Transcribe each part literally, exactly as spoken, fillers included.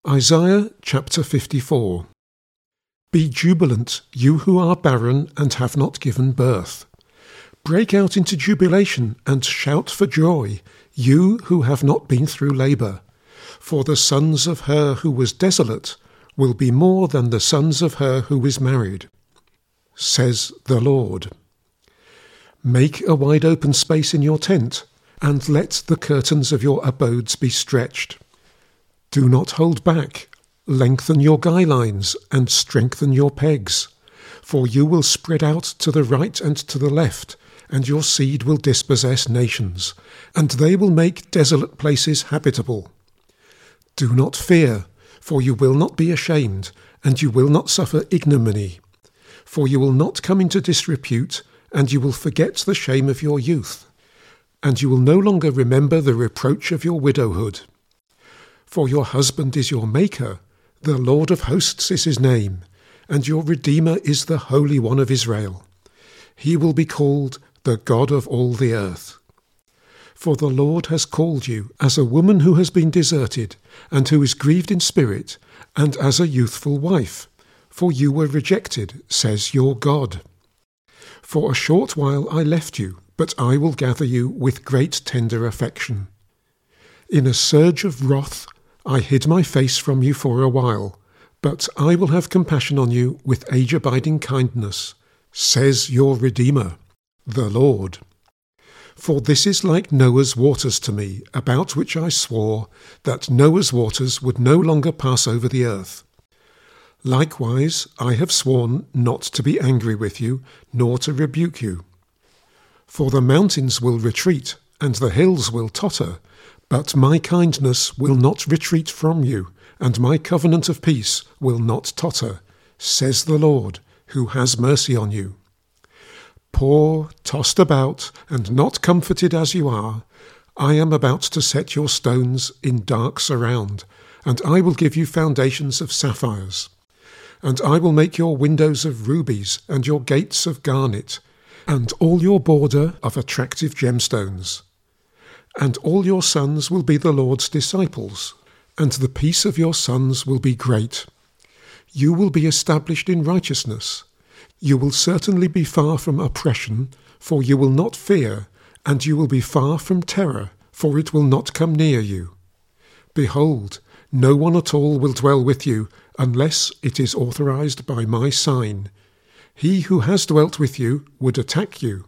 Isaiah chapter fifty-four. Be jubilant, you who are barren and have not given birth. Break out into jubilation and shout for joy, you who have not been through labour. For the sons of her who was desolate will be more than the sons of her who is married, says the Lord. Make a wide open space in your tent, and let the curtains of your abodes be stretched. Do not hold back. Lengthen your guy lines and strengthen your pegs. For you will spread out to the right and to the left, and your seed will dispossess nations, and they will make desolate places habitable. Do not fear, for you will not be ashamed, and you will not suffer ignominy. For you will not come into disrepute, and you will forget the shame of your youth, and you will no longer remember the reproach of your widowhood. For your husband is your Maker, the Lord of hosts is his name, and your Redeemer is the Holy One of Israel. He will be called the God of all the earth. For the Lord has called you as a woman who has been deserted, and who is grieved in spirit, and as a youthful wife, for you were rejected, says your God. For a short while I left you, but I will gather you with great tender affection. In a surge of wrath I hid my face from you for a while, but I will have compassion on you with age-abiding kindness, says your Redeemer, the Lord. For this is like Noah's waters to me, about which I swore that Noah's waters would no longer pass over the earth. Likewise I have sworn not to be angry with you, nor to rebuke you. For the mountains will retreat, and the hills will totter, but my kindness will not retreat from you, and my covenant of peace will not totter, says the Lord, who has mercy on you. Poor, tossed about, and not comforted as you are, I am about to set your stones in dark surround, and I will give you foundations of sapphires. And I will make your windows of rubies, and your gates of garnet, and all your border of attractive gemstones. And all your sons will be the Lord's disciples, and the peace of your sons will be great. You will be established in righteousness. You will certainly be far from oppression, for you will not fear, and you will be far from terror, for it will not come near you. Behold, no one at all will dwell with you, unless it is authorized by my sign. He who has dwelt with you would attack you.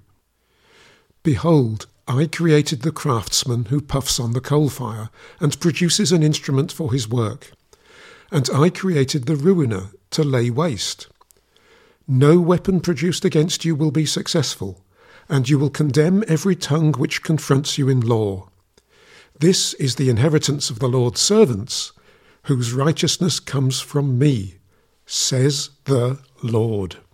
Behold, I created the craftsman who puffs on the coal fire and produces an instrument for his work. And I created the ruiner to lay waste. No weapon produced against you will be successful, and you will condemn every tongue which confronts you in law. This is the inheritance of the Lord's servants, whose righteousness comes from me, says the Lord.